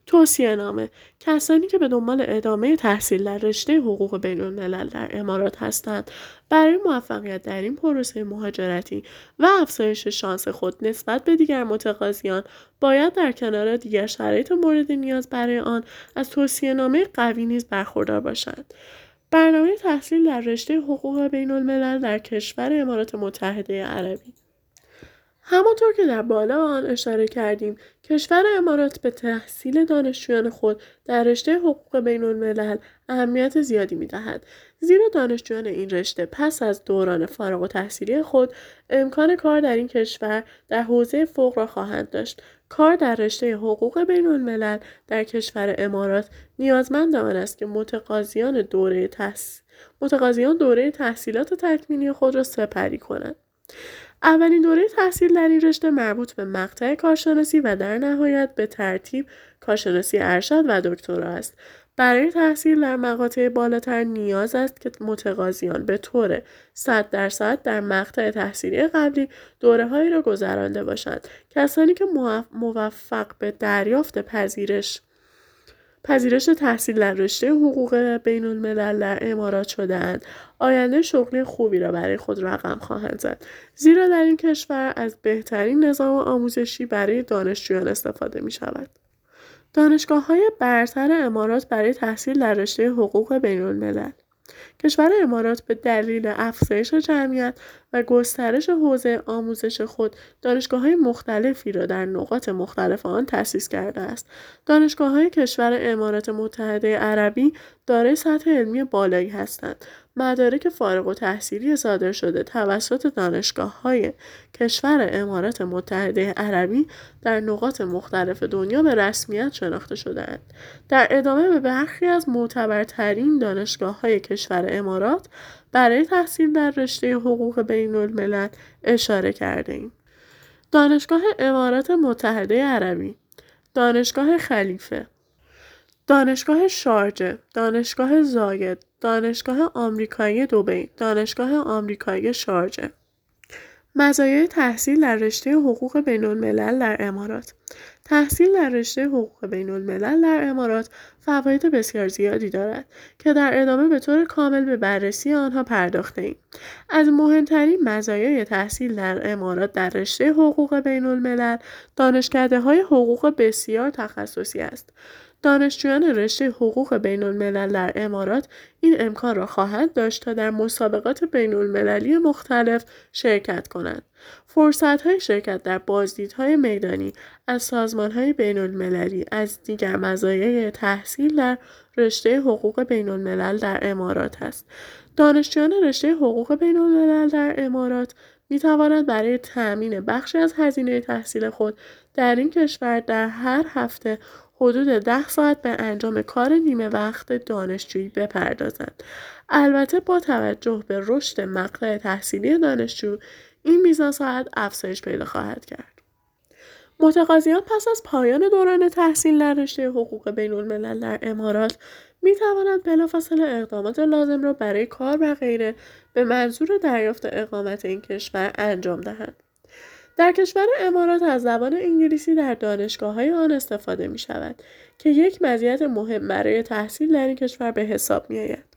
توصیه‌نامه: کسانی که به دنبال ادامه تحصیل در رشته حقوق بین‌الملل در امارات هستند، برای موفقیت در این پروسه مهاجرتی و افزایش شانس خود نسبت به دیگر متقاضیان، باید در کنار دیگر شرایط مورد نیاز برای آن از توصیه‌نامه قوی نیز برخوردار باشند. برنامه تحصیل در رشته حقوق بین‌الملل در کشور امارات متحده عربی. همانطور که در بالا آن اشاره کردیم، کشور امارات به تحصیل دانشجویان خود در رشته حقوق بین‌الملل اهمیت زیادی می‌دهد، زیرا دانشجویان این رشته پس از دوران فارغ التحصیلی خود امکان کار در این کشور در حوزه فوق را خواهند داشت. کار در رشته حقوق بین‌الملل در کشور امارات نیازمند آن است که متقاضیان دوره تحصیلات تکمیلی خود را سپری کنند. اولین دوره تحصیل در این رشته مربوط به مقطع کارشناسی و در نهایت به ترتیب کارشناسی ارشد و دکترا است. برای تحصیل در مقاطع بالاتر نیاز است که متقاضیان به طور 100% در مقطع تحصیلی قبلی دوره‌هایی را گذرانده باشند. کسانی که موفق به دریافت پذیرش تحصیل در رشته حقوق بین‌الملل در امارات شده‌اند، آینده شغلی خوبی را برای خود رقم خواهند زد، زیرا در این کشور از بهترین نظام آموزشی برای دانشجویان استفاده می‌شود. دانشگاه‌های برتر امارات برای تحصیل در رشته حقوق بین‌الملل. کشور امارات به دلیل افزایش جمعیت و گسترش حوزه آموزش خود دانشگاه‌های مختلفی را در نقاط مختلف آن تأسیس کرده است. دانشگاه‌های کشور امارات متحده عربی دارای سطح علمی بالایی هستند. مدارک فارغ التحصیلی صادر شده توسط دانشگاه‌های کشور امارات متحده عربی در نقاط مختلف دنیا به رسمیت شناخته شده‌اند. در ادامه به برخی از معتبرترین دانشگاه‌های کشور امارات برای تحصیل در رشته حقوق بین‌الملل اشاره کرده‌ایم. دانشگاه امارات متحده عربی، دانشگاه خلیفه، دانشگاه شارجه، دانشگاه زاید، دانشگاه آمریکایی دبی، دانشگاه آمریکایی شارجه. مزایای تحصیل در رشته حقوق بین‌الملل در امارات. تحصیل در رشته حقوق بین‌الملل در امارات فواید بسیار زیادی دارد که در ادامه به طور کامل به بررسی آنها پرداخته‌ایم. از مهمترین مزایای تحصیل در امارات در رشته حقوق بین‌الملل، دانشکده‌های حقوق بسیار تخصصی است. دانشجویان رشته حقوق بین‌الملل در امارات این امکان را خواهند داشت تا در مسابقات بین‌المللی مختلف شرکت کنند. فرصت‌های شرکت در بازدیدهای میدانی از سازمان‌های بین‌المللی از دیگر مزایای تحصیل در رشته حقوق بین‌الملل در امارات است. دانشجویان رشته حقوق بین‌الملل در امارات می‌توانند برای تأمین بخشی از هزینه تحصیل خود در این کشور در هر هفته حدود 10 ساعت به انجام کار نیمه وقت دانشجویی بپردازند. البته با توجه به رشد مقطع تحصیلی دانشجو، این میزان ساعت افزایش پیدا خواهد کرد. متقاضیان پس از پایان دوران تحصیل در رشته حقوق بین‌الملل در امارات می توانند بلافاصله اقدامات لازم را برای کار و غیره به منظور دریافت اقامت این کشور انجام دهند. در کشور امارات از زبان انگلیسی در دانشگاه‌های آن استفاده می شود که یک مزیت مهم برای تحصیل در این کشور به حساب می آید.